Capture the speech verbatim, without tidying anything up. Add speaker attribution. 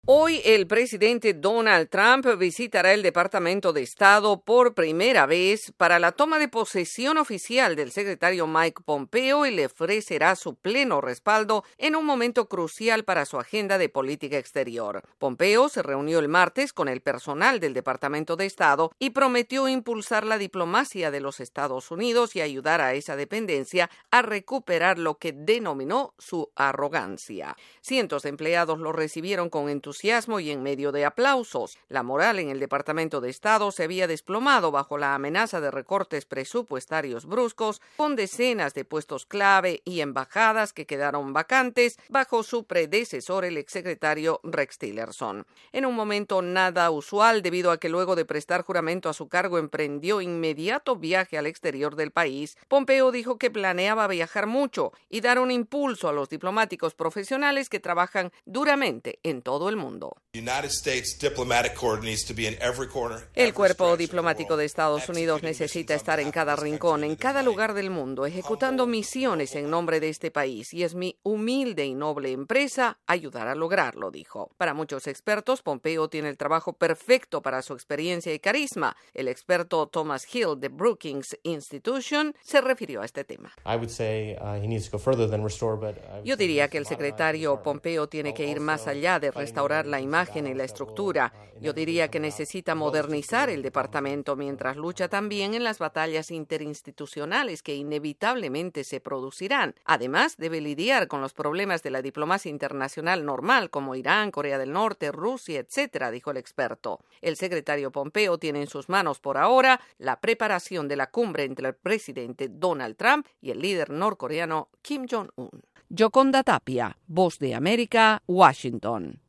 Speaker 1: Hoy el presidente Donald Trump visitará el Departamento de Estado por primera vez para la toma de posesión oficial del secretario Mike Pompeo y le ofrecerá su pleno respaldo en un momento crucial para su agenda de política exterior. Pompeo se reunió el martes con el personal del Departamento de Estado y prometió impulsar la diplomacia de los Estados Unidos y ayudar a esa dependencia a recuperar lo que denominó su arrogancia. Cientos de empleados lo recibieron con entusiasmo entusiasmo y en medio de aplausos. La moral en el Departamento de Estado se había desplomado bajo la amenaza de recortes presupuestarios bruscos, con decenas de puestos clave y embajadas que quedaron vacantes bajo su predecesor, el exsecretario Rex Tillerson. En un momento nada usual, debido a que luego de prestar juramento a su cargo emprendió inmediato viaje al exterior del país, Pompeo dijo que planeaba viajar mucho y dar un impulso a los diplomáticos profesionales que trabajan duramente en todo el mundo. Mundo. El cuerpo diplomático de Estados Unidos necesita estar en cada rincón, en cada lugar del mundo, ejecutando misiones en nombre de este país, y es mi humilde y noble empresa ayudar a lograrlo, dijo. Para muchos expertos, Pompeo tiene el trabajo perfecto para su experiencia y carisma. El experto Thomas Hill de Brookings Institution se refirió a este tema. Yo diría que el secretario Pompeo tiene que ir más allá de restaurar la imagen y la estructura. Yo diría que necesita modernizar el departamento mientras lucha también en las batallas interinstitucionales que inevitablemente se producirán. Además, debe lidiar con los problemas de la diplomacia internacional normal como Irán, Corea del Norte, Rusia, etcétera, dijo el experto. El secretario Pompeo tiene en sus manos por ahora la preparación de la cumbre entre el presidente Donald Trump y el líder norcoreano Kim Jong-un. Yoconda Tapia, Voz de América, Washington.